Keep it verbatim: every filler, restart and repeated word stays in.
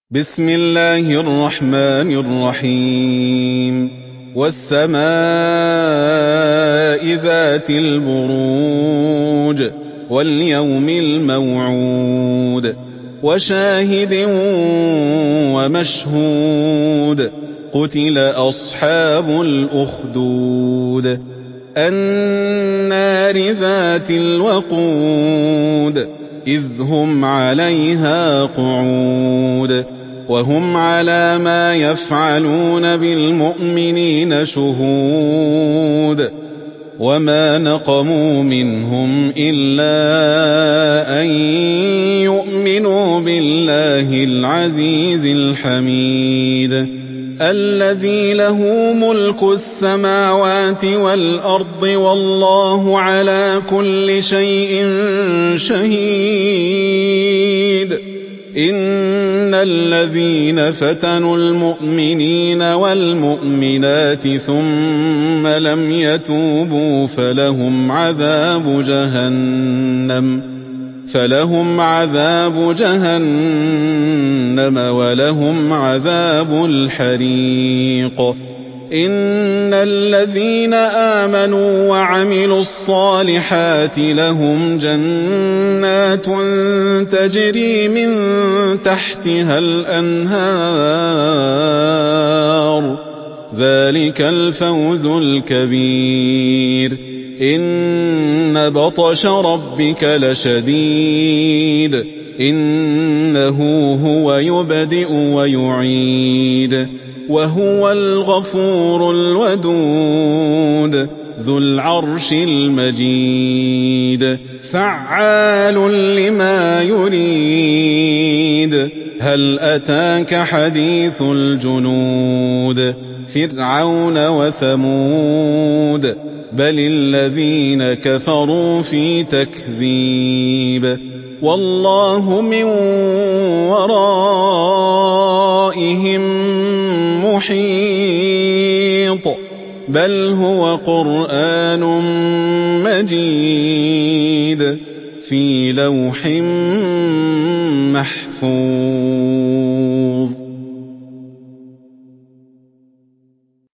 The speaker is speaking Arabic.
بسم الله الرحمن الرحيم والسماء ذات البروج واليوم الموعود وشاهد ومشهود قتل أصحاب الأخدود النار ذات الوقود إذ هم عليها قعود وهم على ما يفعلون بالمؤمنين شهود وما نقموا منهم إلا أن يؤمنوا بالله العزيز الحميد الذي له ملك السماوات والأرض والله على كل شيء شهيد إن الذين فتنوا المؤمنين والمؤمنات ثم لم يتوبوا فلهم عذاب جهنم فلهم عذاب جهنم ولهم عذاب الحريق إن الذين آمنوا وعملوا الصالحات لهم جنات تجري من تحتها الأنهار ذلك الفوز الكبير إن بطش ربك لشديد إنه هو يبدئ ويعيد وهو الغفور الودود ذو العرش المجيد فعال لما يريد هل أتاك حديث الجنود فرعون وثمود بل الذين كفروا في تكذيب والله من ورائهم محيط بل هو قرآن مجيد في لوح محفوظ.